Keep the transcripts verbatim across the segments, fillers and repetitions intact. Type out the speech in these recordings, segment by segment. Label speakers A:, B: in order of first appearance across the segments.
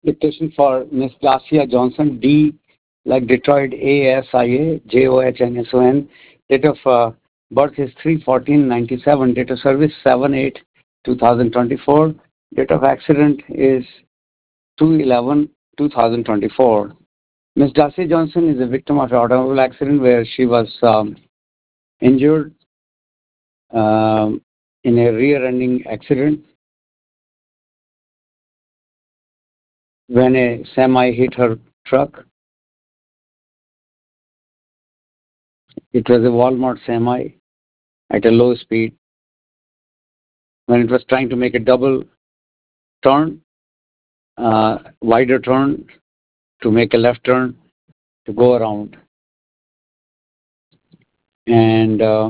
A: Dictation for Miss Glacia Johnson, D like Detroit, A S I A, J O H N S O N. Date of uh, birth is three fourteen ninety-seven. Date of service seven eight twenty twenty-four. Date of accident is two eleven twenty twenty-four. Miss Darcy Johnson is a victim of an automobile accident where she was um, injured um, in a rear-ending accident when a semi hit her truck. It was a Walmart semi at a low speed. When it was trying to make a double turn, uh, wider turn, to make a left turn, to go around. And uh,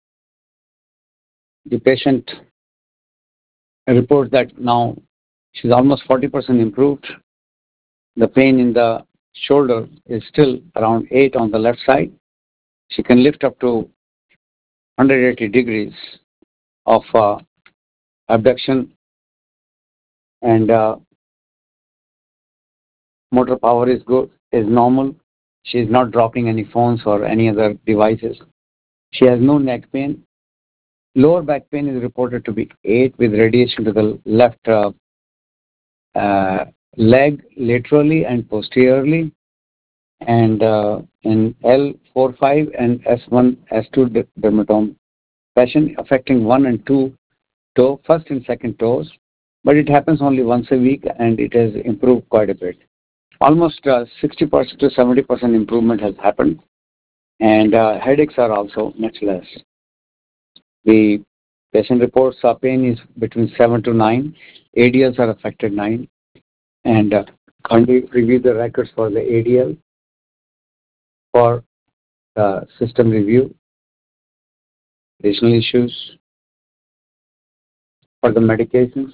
A: the patient reports that now she's almost forty percent improved. The pain in the shoulder is still around eight on the left side. She can lift up to one hundred eighty degrees of uh, abduction, and uh, motor power is good, is normal. She is not dropping any phones or any other devices. She has no neck pain. Lower back pain is reported to be eight with radiation to the left uh, uh, leg laterally and posteriorly, and uh, in L forty-five and S one S two dermatome passion affecting one and two toe, first and second toes, but it happens only once a week and it has improved quite a bit. Almost uh, sixty percent to seventy percent improvement has happened, and uh, headaches are also much less. The patient reports uh, pain is between seven to nine, A D Ls are affected nine, and uh, kindly review the records for the A D L for uh, system review, additional issues for the medications,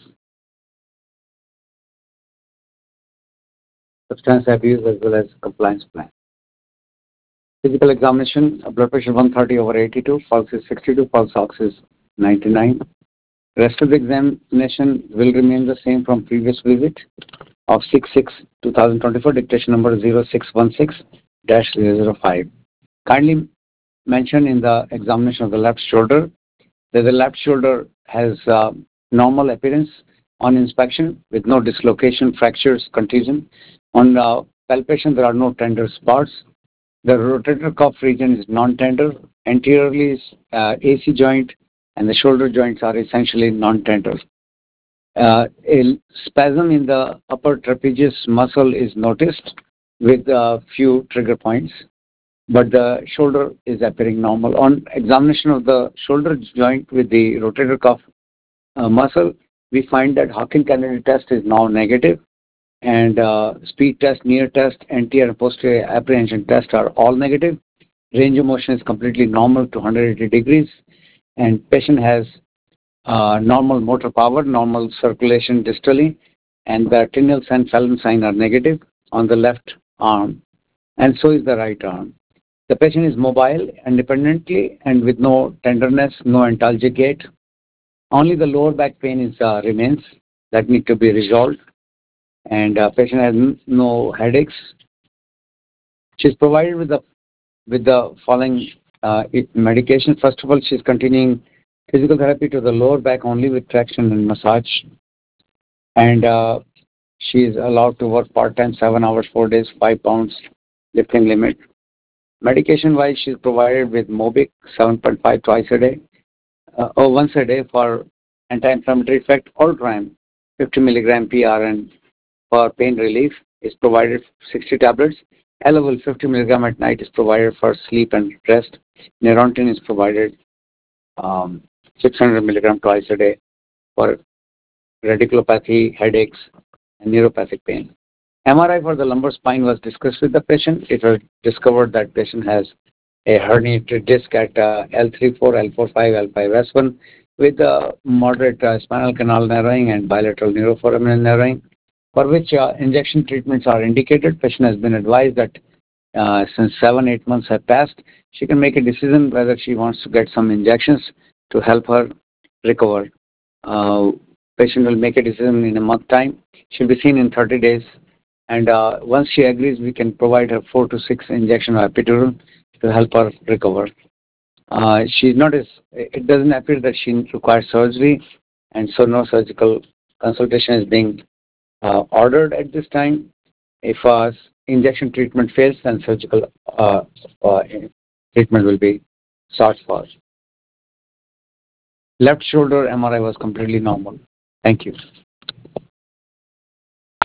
A: substance abuse, as well as compliance plan. Physical examination, blood pressure one thirty over eighty-two, pulse is sixty-two, pulse ox is ninety-nine. Rest of the examination will remain the same from previous visit of six six twenty twenty-four, dictation number zero six one six dash zero zero five. Kindly mention in the examination of the left shoulder that the left shoulder has uh, normal appearance on inspection with no dislocation, fractures, contusion. On uh, palpation, there are no tender spots. The rotator cuff region is non-tender. Anteriorly is uh, A C joint, and the shoulder joints are essentially non-tender. Uh, a spasm in the upper trapezius muscle is noticed with a few trigger points, but the shoulder is appearing normal. On examination of the shoulder joint with the rotator cuff uh, muscle, we find that Hawking-Kennedy test is now negative, and uh, speed test, near test, anterior and posterior apprehension test are all negative. Range of motion is completely normal to one hundred eighty degrees, and patient has uh, normal motor power, normal circulation distally, and the Tinel's and Fallon sign are negative on the left arm, and so is the right arm. The patient is mobile independently and with no tenderness, no antalgic gait. Only the lower back pain is uh, remains that need to be resolved, and uh, patient has n- no headaches. She is provided with the with the following uh, medication. First of all, she is continuing physical therapy to the lower back only with traction and massage, and uh, she is allowed to work part-time, seven hours, four days, five pounds lifting limit. Medication-wise, she is provided with Mobic seven point five twice a day, uh, or once a day for anti-inflammatory effect. Ultram fifty milligram P R N for pain relief is provided sixty tablets. Elavil fifty milligram at night is provided for sleep and rest. Neurontin is provided um, six hundred milligram twice a day for radiculopathy, headaches, and neuropathic pain. M R I for the lumbar spine was discussed with the patient. It was discovered that patient has a herniated disc at uh, L thirty-four, L forty-five, L five S one with uh, moderate uh, spinal canal narrowing and bilateral neuroforaminal narrowing, for which uh, injection treatments are indicated. Patient has been advised that uh, since seven, eight months have passed, she can make a decision whether she wants to get some injections to help her recover. Uh, patient will make a decision in a month time. She'll be seen in thirty days And uh, once she agrees, we can provide her four to six injection of epidural to help her recover. Uh, she's not as, it doesn't appear that she requires surgery, and so no surgical consultation is being uh, ordered at this time. If uh, injection treatment fails, then surgical uh, uh, treatment will be sought for. Left shoulder M R I was completely normal. Thank you.